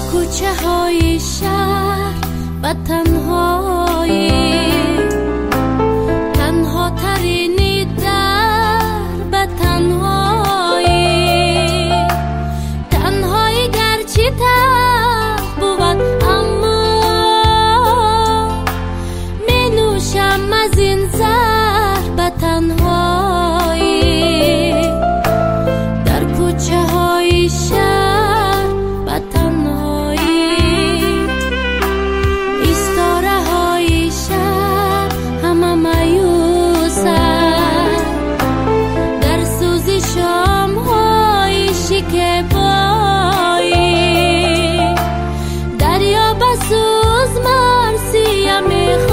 کوچه های شهر و تنهایی، تنها ترینی در به تنهایی، تنهایی گرچه تلخ بود اما می نوشم از این زهر به تنهایی، در کوچه های شهر به تنهایی، ایستاره های شهر همه مایوسند، در سوزی شام های شکیبایی، دریا به سوز مرسیه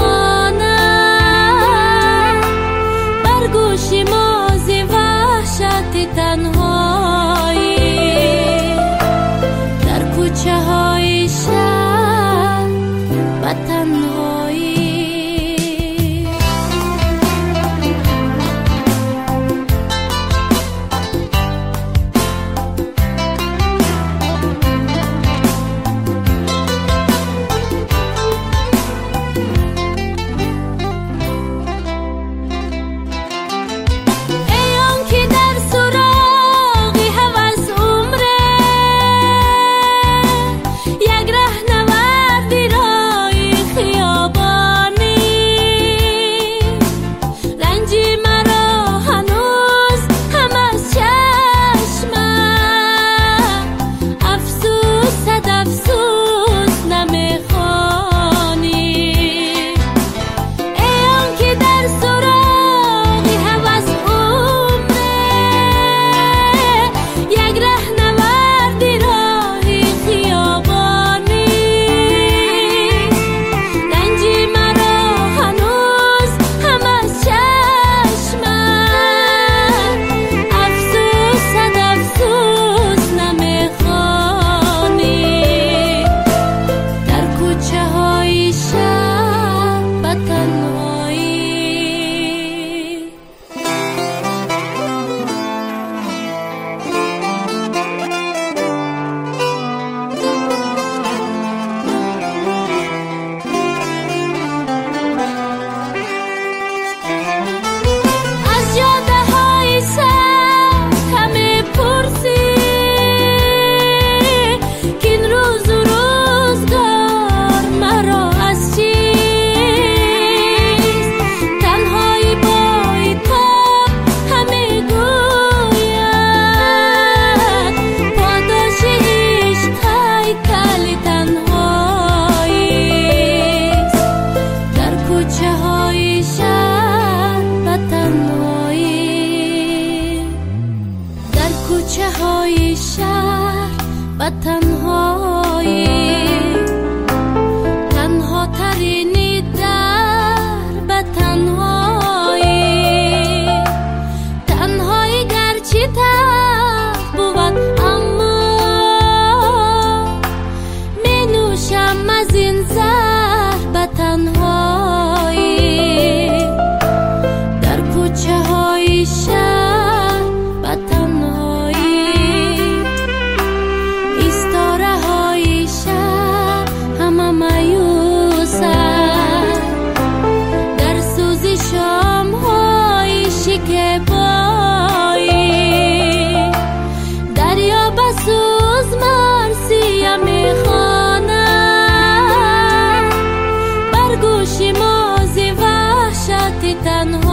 میخواند، بر گوشی موزی وحشت تنهایی، در کوچه های شهر و تنهایی. کوچه های شهر و تنهایی، تنها ترینی در به تنهایی، تنهایی گرچه تلخ بود اما می نوشم از این زهر به تنهایی، در کوچه های شهر و تنهایی، ایستاره های شهر همه مایوسند، در سوزی شام های شکیبایی، دریا به سوز مرسیه میخواند، بر گوشی موزی وحشت تنها.